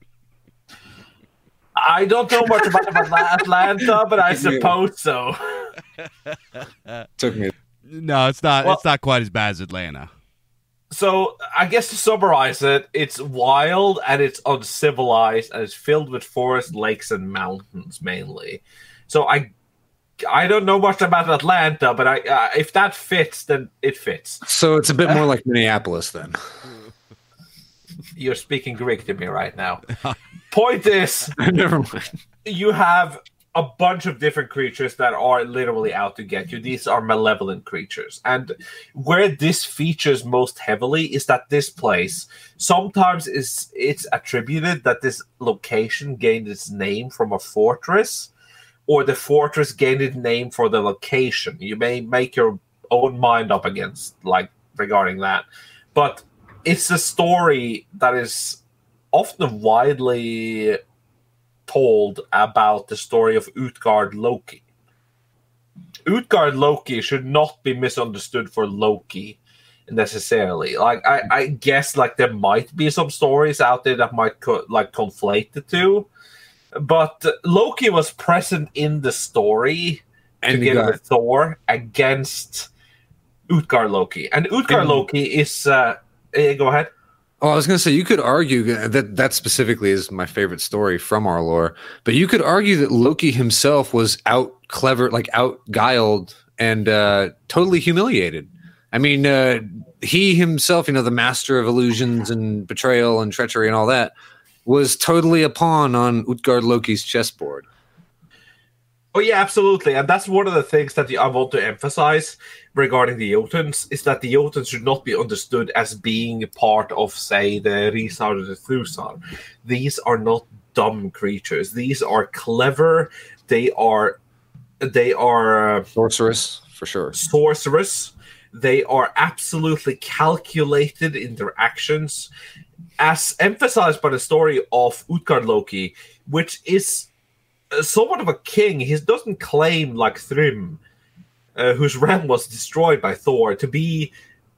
I don't know much about Atlanta, but I suppose so. Took me. No, it's not. Well, it's not quite as bad as Atlanta. So I guess to summarize it, it's wild and it's uncivilized and it's filled with forests, lakes, and mountains mainly. So I, I don't know much about Atlanta, but I uh, if that fits, then it fits. So it's a bit more like Minneapolis then. You're speaking Greek to me right now. Point is, Never mind. You have a bunch of different creatures that are literally out to get you. These are malevolent creatures. And where this features most heavily is that this place sometimes is it's attributed that this location gained its name from a fortress, or the fortress gained its name for the location. You may make your own mind up against like regarding that. But it's a story that is often widely told about the story of Utgard Loki. Utgard Loki should not be misunderstood for Loki necessarily. Like I, I guess like there might be some stories out there that might co- like conflate the two, but Loki was present in the story And together got- with Thor against Utgard Loki, and Utgard And- Loki is. Uh, eh, go ahead. Oh, I was going to say, you could argue that that specifically is my favorite story from our lore, but you could argue that Loki himself was out clever, like out guiled and uh, totally humiliated. I mean, uh, he himself, you know, the master of illusions and betrayal and treachery and all that, was totally a pawn on Utgard Loki's chessboard. Oh yeah, absolutely, and that's one of the things that I want to emphasize regarding the Jotuns is that the Jotuns should not be understood as being part of, say, the Risar or the Thusar. These are not dumb creatures. These are clever. They are, they are uh, Sorceress, for sure. sorcerous. They are absolutely calculated in their actions, as emphasized by the story of Utgard Loki, which is somewhat of a king. He doesn't claim like Thrym, uh, whose realm was destroyed by Thor, to be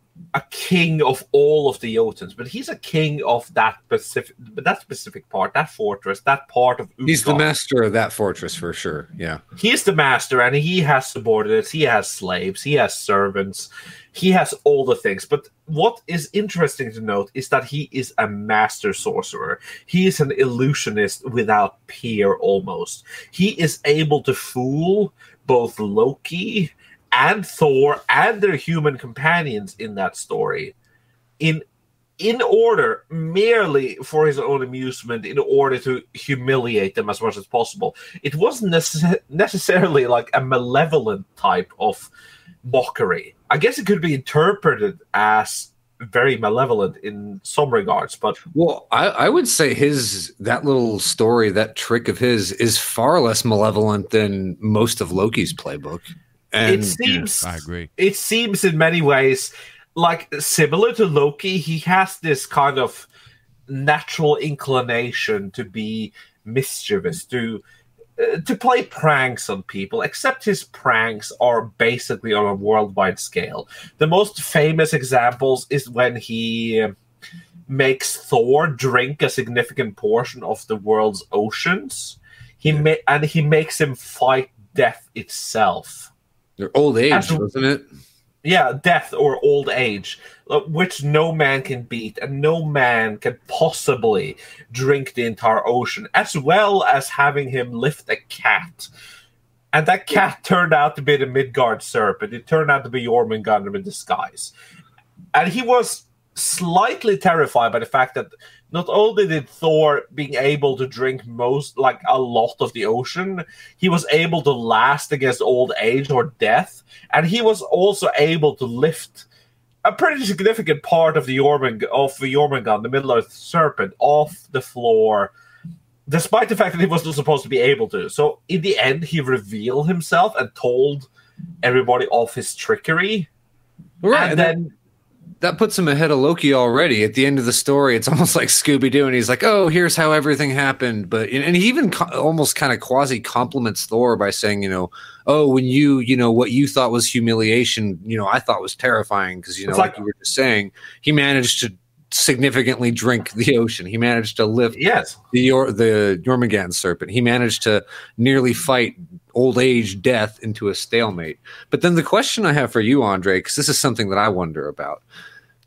a king of all of the Jotuns, but he's a king of that specific, but that specific part, that fortress, that part of Utgard. He's the master of that fortress for sure. Yeah, He's the master, and he has subordinates, he has slaves, he has servants, he has all the things. But what is interesting to note is that he is a master sorcerer. He is an illusionist without peer almost. He is able to fool both Loki and Thor and their human companions in that story in in order, merely for his own amusement, in order to humiliate them as much as possible. It wasn't necess- necessarily like a malevolent type of mockery. I guess it could be interpreted as very malevolent in some regards, but well, I, I would say his that little story, that trick of his, is far less malevolent than most of Loki's playbook. And it seems I agree. It seems in many ways like similar to Loki. He has this kind of natural inclination to be mischievous, to uh, to play pranks on people, except his pranks are basically on a worldwide scale. The most famous examples is when he uh, makes Thor drink a significant portion of the world's oceans. He ma- and he makes him fight death itself. Their old age, As- wasn't it? Yeah, death or old age, uh, which no man can beat, and no man can possibly drink the entire ocean, as well as having him lift a cat. And that cat turned out to be the Midgard serpent. It turned out to be Jormungandr in disguise. And he was slightly terrified by the fact that not only did Thor being able to drink most, like a lot of the ocean, he was able to last against old age or death, and he was also able to lift a pretty significant part of the Jormung of Jormungand, the Middle-earth serpent, off the floor, despite the fact that he wasn't supposed to be able to. So in the end, he revealed himself and told everybody of his trickery. Right, and and then that puts him ahead of Loki already. At the end of the story, it's almost like Scooby-Doo, and he's like, oh, here's how everything happened. But and he even co- almost kind of quasi compliments Thor by saying, you know, oh, when you, you know, what you thought was humiliation, you know, I thought was terrifying because, you know, It's like, like- you were just saying, he managed to significantly drink the ocean. He managed to lift yes, the Yor- the Jormungand serpent. He managed to nearly fight old age death into a stalemate. But then the question I have for you, Andre, because this is something that I wonder about.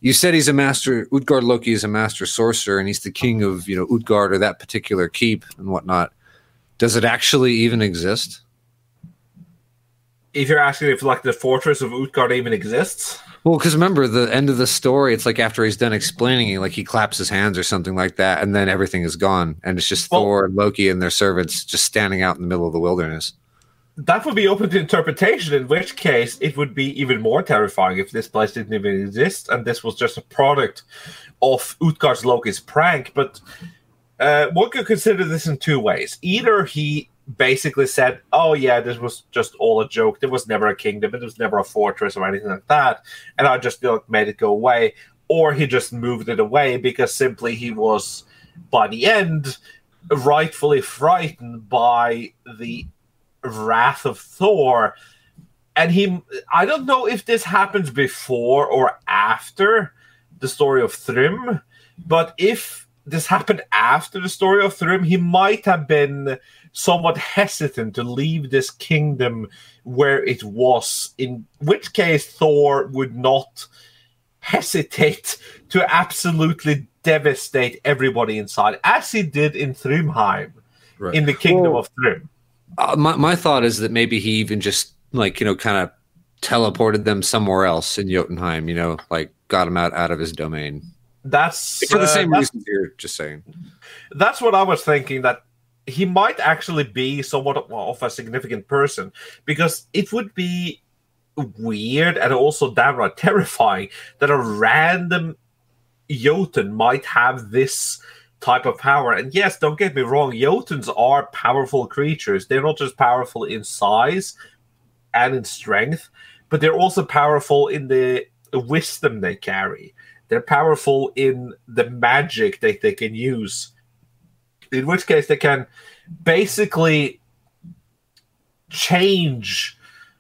you said he's a master. Utgard Loki is a master sorcerer, and he's the king of you know Utgard or that particular keep and whatnot. Does it actually even exist? If you're asking if like the fortress of Utgard even exists. Well, because remember the end of the story, it's like after he's done explaining it, like he claps his hands or something like that, and then everything is gone, and it's just well, Thor and Loki and their servants just standing out in the middle of the wilderness. That would be open to interpretation, in which case it would be even more terrifying if this place didn't even exist and this was just a product of Utgard's Loki's prank. But uh, one could consider this in two ways. Either he basically said, oh yeah, this was just all a joke. There was never a kingdom. It was never a fortress or anything like that. And I just you know, made it go away. Or he just moved it away because simply he was, by the end, rightfully frightened by the wrath of Thor. And he, I don't know if this happens before or after the story of Thrym, but if this happened after the story of Thrym, he might have been somewhat hesitant to leave this kingdom where it was, in which case Thor would not hesitate to absolutely devastate everybody inside, as he did in Thrymheim, right. in the kingdom well, of Thrym. Uh, my, my thought is that maybe he even just, like, you know, kind of teleported them somewhere else in Jotunheim, you know, like got him out, out of his domain. That's for the same uh, reasons you're just saying. That's what I was thinking, that he might actually be somewhat of a significant person, because it would be weird and also downright terrifying that a random Jotun might have this type of power. And yes, don't get me wrong, Jotuns are powerful creatures. They're not just powerful in size and in strength, but they're also powerful in the wisdom they carry. They're powerful in the magic that they can use. In which case they can basically change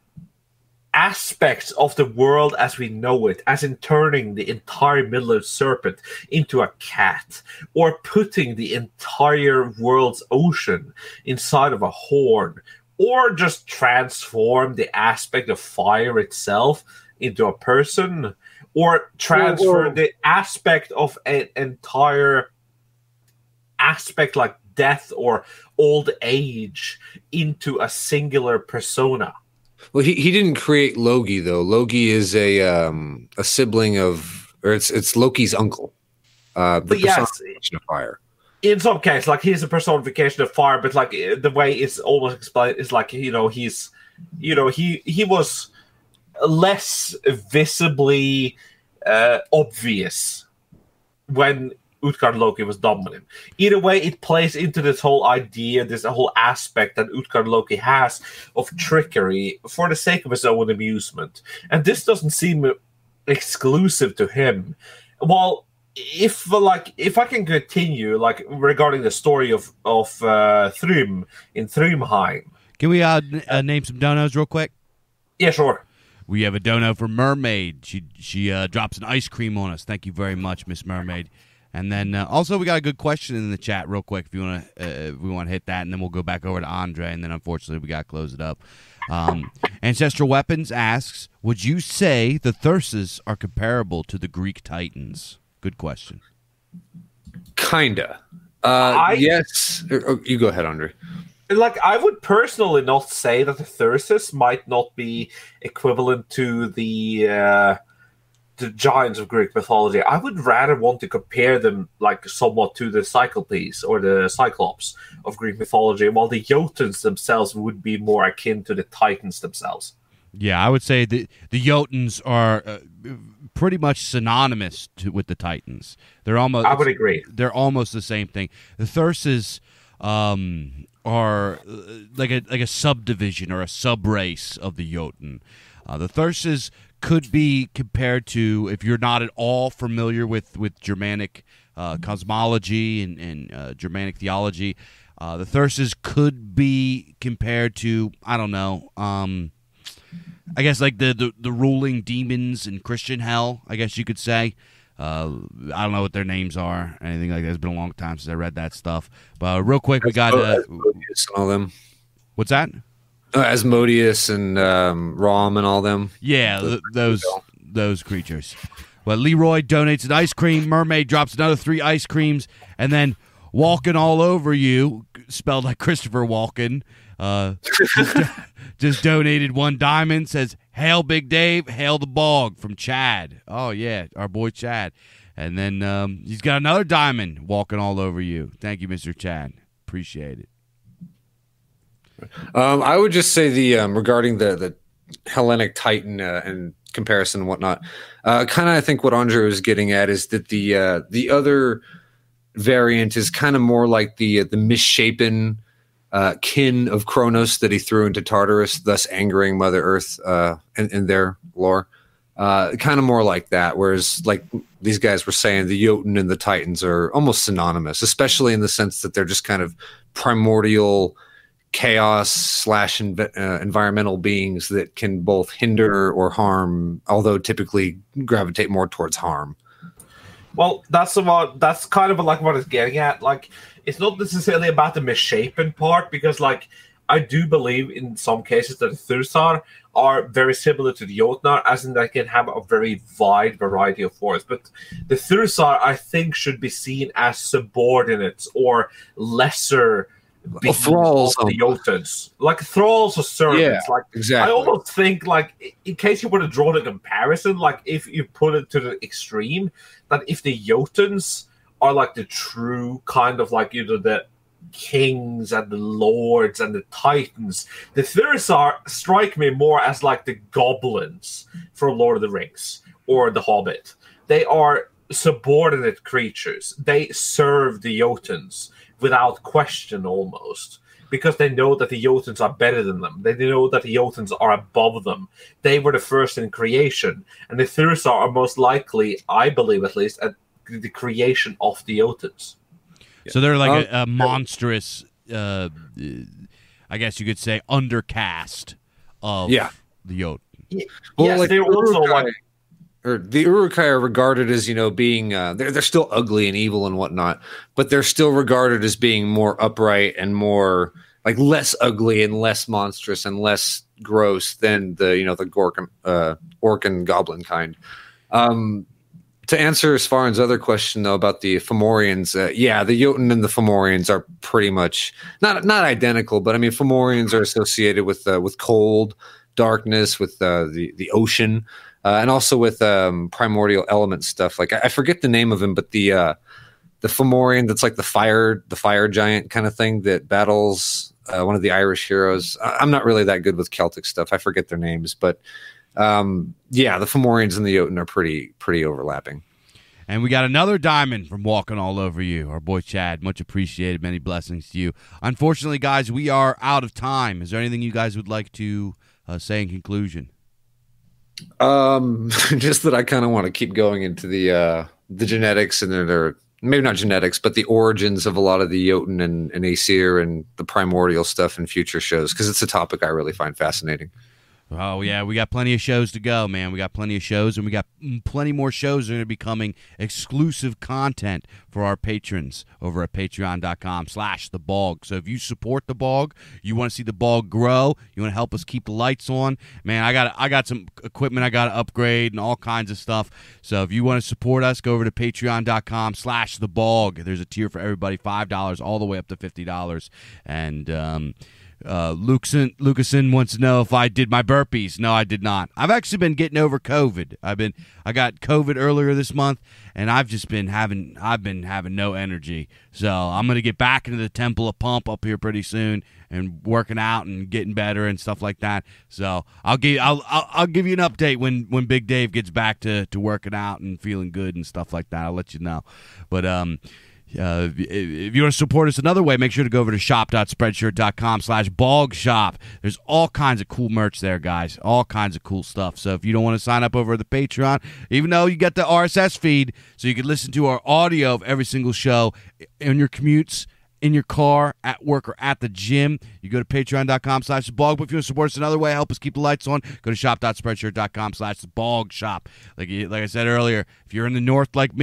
aspects of the world as we know it, as in turning the entire Middle-earth serpent into a cat, or putting the entire world's ocean inside of a horn, or just transform the aspect of fire itself into a person, or transfer whoa, whoa. the aspect of an entire aspect like death or old age into a singular persona. Well, he, he didn't create Loki, though. Loki is a um, a sibling of, or it's it's Loki's uncle. Uh, the but yes, personification of fire. In some cases, like he's a personification of fire, but like the way it's almost explained is like, you know, he's, you know, he he was less visibly uh, obvious when Utgard Loki was done with him. Either way, it plays into this whole idea, this whole aspect that Utgard Loki has of trickery for the sake of his own amusement. And this doesn't seem exclusive to him. Well, if like if I can continue, like regarding the story of of uh, Thrym in Thrymheim, can we uh, uh, name some donos real quick? Yeah, sure. We have a dono for Mermaid. She she uh, drops an ice cream on us. Thank you very much, Miss Mermaid. And then uh, also we got a good question in the chat real quick if you want to uh, if we want to hit that, and then we'll go back over to Andre, and then unfortunately we got to close it up. Um, Ancestral Weapons asks, would you say the Thyrses are comparable to the Greek Titans? Good question. Kinda. Uh, I, yes. Oh, you go ahead, Andre. Like, I would personally not say that the Thyrses might not be equivalent to the uh, the giants of Greek mythology. I would rather want to compare them, like, somewhat to the Cyclopes or the Cyclops of Greek mythology, while the Jotuns themselves would be more akin to the Titans themselves. Yeah, I would say the the Jotuns are uh, pretty much synonymous to, with the Titans. They're almost. I would agree. They're almost the same thing. The Thyrses um, are uh, like a like a subdivision or a subrace of the Jotun. Uh, the Thyrses could be compared to, if you're not at all familiar with with Germanic uh, cosmology and, and uh, Germanic theology, uh, the Thyrses could be compared to, I don't know. Um, I guess like the, the, the ruling demons in Christian hell, I guess you could say. Uh, I don't know what their names are, or anything like that. It's been a long time since I read that stuff. But uh, real quick, we got uh, Asmodeus and all them. What's that? Uh, Asmodeus and um, Rom and all them. Yeah, th- those those creatures. Well, Leroy donates an ice cream. Mermaid drops another three ice creams, and then Walking All Over You, spelled like Christopher Walken, uh, just, just donated one diamond. Says, "Hail Big Dave, hail the bog," from Chad. Oh yeah, our boy Chad. And then um, he's got another diamond. Walking All Over You. Thank you, Mister Chad. Appreciate it. Um, I would just say the um, regarding the the Hellenic Titan uh, and comparison and whatnot. Uh, kind of, I think what Andre was getting at is that the uh, the other variant is kind of more like the the misshapen uh, kin of Kronos that he threw into Tartarus, thus angering Mother Earth uh, in, in their lore. Uh, kind of more like that. Whereas, like these guys were saying, the Jotun and the Titans are almost synonymous, especially in the sense that they're just kind of primordial chaos slash env- uh, environmental beings that can both hinder or harm, although typically gravitate more towards harm. Well, that's about that's kind of like what it's getting at. Like, it's not necessarily about the misshapen part, because, like, I do believe in some cases that the Thursar are very similar to the Jotnar, as in they can have a very wide variety of forms. But the Thursar, I think, should be seen as subordinates or lesser beings thralls of the Jotuns. Like thralls or servants. Yeah, like exactly. I almost think, like, in case you want to draw the comparison, like if you put it to the extreme, that if the Jotuns are like the true kind of like, you know, the kings and the lords and the titans, the Thursar strike me more as like the goblins from Lord of the Rings or The Hobbit. They are subordinate creatures. They serve the Jotuns without question, almost, because they know that the Jotuns are better than them. They know that the Jotuns are above them. They were the first in creation, and the Thursar are most likely, I believe at least, at the creation of the Jotuns. So they're like um, a, a monstrous, uh, I guess you could say, undercast of yeah. the Jotun. Yeah. Well, yes, like they're also Uruk-hai- like... or the Uruk-hai are regarded as, you know, being uh, they're they're still ugly and evil and whatnot, but they're still regarded as being more upright and more like less ugly and less monstrous and less gross than the, you know, the Gork, uh, orc and goblin kind. Um, to answer Svaren's other question though about the Fomorians, uh, yeah, the Jotun and the Fomorians are pretty much not not identical, but I mean Fomorians are associated with uh, with cold, darkness, with uh, the the ocean. Uh, and also with um, primordial element stuff. Like I, I forget the name of him, but the uh, the Fomorian that's like the fire the fire giant kind of thing that battles uh, one of the Irish heroes. I, I'm not really that good with Celtic stuff. I forget their names, but um, yeah, the Fomorians and the Jotun are pretty pretty overlapping. And we got another diamond from Walking All Over You, our boy Chad. Much appreciated. Many blessings to you. Unfortunately, guys, we are out of time. Is there anything you guys would like to uh, say in conclusion? Um, just that I kind of want to keep going into the uh, the genetics and their maybe not genetics, but the origins of a lot of the Jotun and, and Aesir and the primordial stuff in future shows, because it's a topic I really find fascinating. Oh, yeah, we got plenty of shows to go, man. We got plenty of shows, and we got plenty more shows that are going to be coming exclusive content for our patrons over at patreon.com slash the bog. So if you support the bog, you want to see the bog grow, you want to help us keep the lights on, man, I got I got some equipment I got to upgrade and all kinds of stuff. So if you want to support us, go over to patreon.com slash the bog. There's a tier for everybody, five dollars all the way up to fifty dollars. And, um... Uh, Lucason, Lucason wants to know if I did my burpees. No, I did not. I've actually been getting over COVID. I've been, I got COVID earlier this month, and I've just been having, I've been having no energy. So I'm gonna get back into the Temple of Pump up here pretty soon, and working out and getting better and stuff like that. So I'll give, I'll, I'll, I'll give you an update when, when Big Dave gets back to, to working out and feeling good and stuff like that. I'll let you know. But um. Uh, if you want to support us another way, make sure to go over to shop.spreadshirt.com slash bog shop. There's all kinds of cool merch there, guys. All kinds of cool stuff. So if you don't want to sign up over the Patreon, even though you get the R S S feed, so you can listen to our audio of every single show in your commutes, in your car, at work, or at the gym, you go to patreon.com slash the bog. But if you want to support us another way, help us keep the lights on, go to shop.spreadshirt.com slash the bog shop. Like, like I said earlier, if you're in the north like me,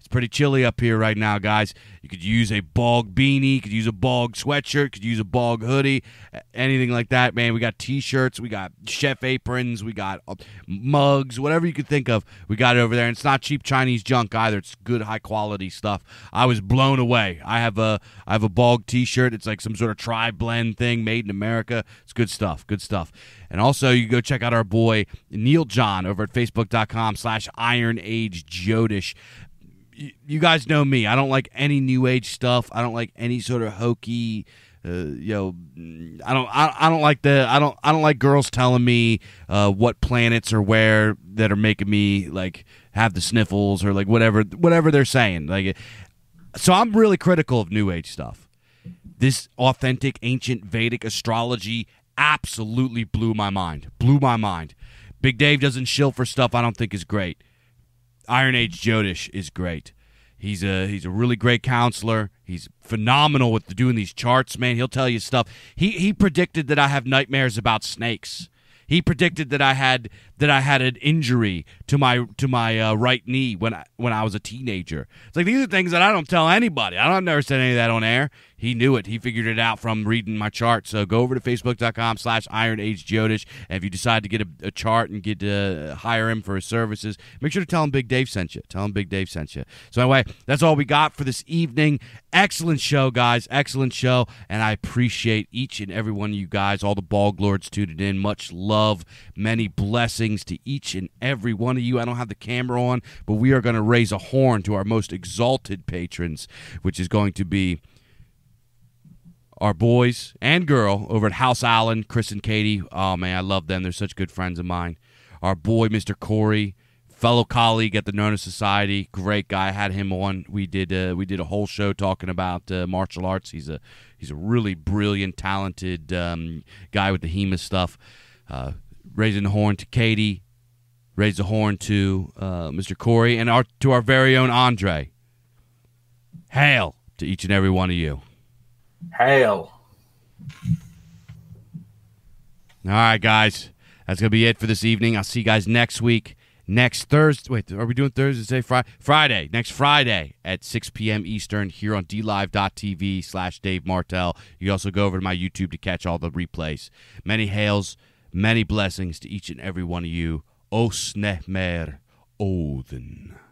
It's pretty chilly up here right now, guys. You could use a bog beanie, could use a bog sweatshirt, could use a bog hoodie, anything like that, man. We got T-shirts, we got chef aprons, we got mugs, whatever you could think of, we got it over there. And it's not cheap Chinese junk either. It's good, high-quality stuff. I was blown away. I have a I have a bog T-shirt. It's like some sort of tri-blend thing made in America. It's good stuff, good stuff. And also, you can go check out our boy Neil John over at facebook.com slash Iron Age Jodish. You guys know me. I don't like any new age stuff. I don't like any sort of hokey, uh, you know. I don't. I, I don't like the. I don't. I don't like girls telling me uh, what planets are where that are making me like have the sniffles or like whatever whatever they're saying. Like, so I'm really critical of new age stuff. This authentic ancient Vedic astrology absolutely blew my mind. Blew my mind. Big Dave doesn't shill for stuff I don't think is great. Iron Age Jodish is great. He's a he's a really great counselor. He's phenomenal with doing these charts, man. He'll tell you stuff. He he predicted that I have nightmares about snakes. He predicted that I had that I had an injury to my to my uh, right knee when I, when I was a teenager. It's like these are things that I don't tell anybody. I don't never said any of that on air. He knew it. He figured it out from reading my chart. So go over to facebook.com slash Iron Age Jodish. And if you decide to get a, a chart and get to uh, hire him for his services, make sure to tell him Big Dave sent you. Tell him Big Dave sent you. So anyway, that's all we got for this evening. Excellent show, guys. Excellent show. And I appreciate each and every one of you guys, all the Bog Lords tuned in. Much love. Many blessings to each and every one of you. I don't have the camera on, but we are going to raise a horn to our most exalted patrons, which is going to be our boys and girl over at House Allen, Chris and Katie. Oh, man, I love them. They're such good friends of mine. Our boy, Mister Corey, fellow colleague at the Nona Society. Great guy. I had him on. We did uh, we did a whole show talking about uh, martial arts. He's a he's a really brilliant, talented um, guy with the HEMA stuff. Uh, raising the horn to Katie. Raise the horn to uh, Mister Corey. And our to our very own Andre. Hail to each and every one of you. Hail. All right, guys. That's going to be it for this evening. I'll see you guys next week. Next Thursday. Wait, are we doing Thursday? Friday? Friday. Next Friday at six p.m. Eastern here on dlive.tv slash Dave Martell. You also go over to my YouTube to catch all the replays. Many hails, many blessings to each and every one of you. Os Nehmer Odin.